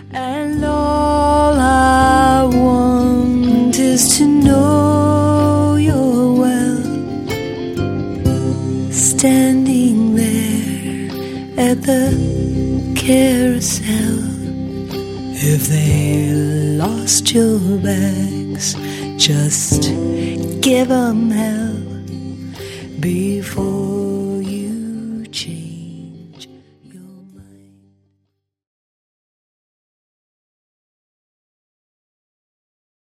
And all I want is to know you're well, standing there at the carousel. If they lost your bags, just give 'em hell before